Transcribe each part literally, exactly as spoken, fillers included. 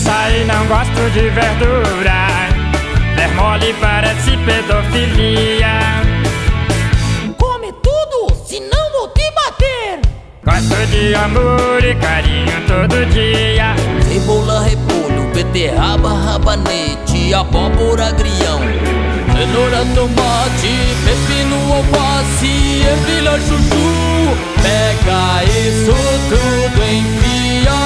criança e não gosto de verdura. Ver mole parece pedofilia. Come tudo, senão vou te bater. Gosto de amor e carinho todo dia. Cebola, repolho, beterraba, rabanete, abóbora, agrião, cenoura, tomate, pepino, alface, ervilha, chuchu. Pega isso tudo, enfia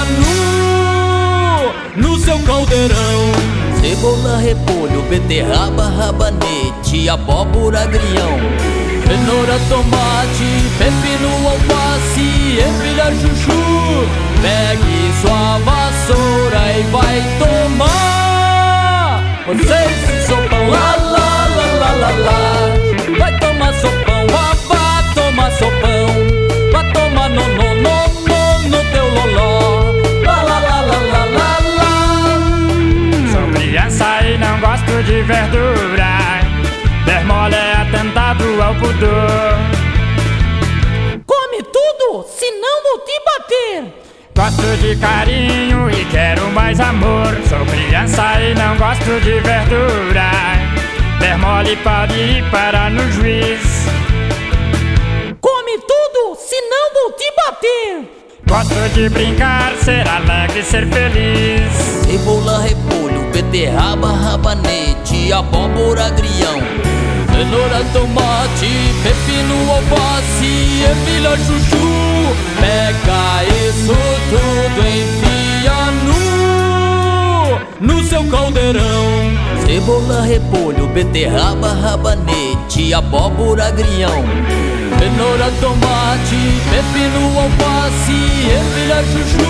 no, no seu caldeirão. Cebola, repolho, beterraba, rabanete, abóbora, agrião, cenoura, tomate, pepino, alface, ervilha, chuchu. Pegue sua vassoura e vai tomar. Vocês sopão, lá, lá, lá, lá, lá, lá. Vai tomar sopão, vá, vá tomar sopão. Vá tomar no, no, no, no, no teu loló. Lá, lá, lá, lá, lá, lá, lá. Sou criança e não gosto de verdura. Ver mole é atentado ao pudor. Come tudo, senão vou te bater. Gosto de carinho e quero mais amor. Sou criança e não gosto de verdura. Ver mole pode ir parar no juiz. Come tudo, senão vou te bater. Gosto de brincar, ser alegre, ser feliz. Cebola, repolho, beterraba, rabanete, abóbora, agrião, cenoura, tomate, pepino, alface, ervilha, chuchu. Pega isso tudo, enfia no, no seu caldeirão. Cebola, repolho, beterraba, rabanete, abóbora, agrião, cenoura, tomate, pepino, alface, ervilha, chuchu.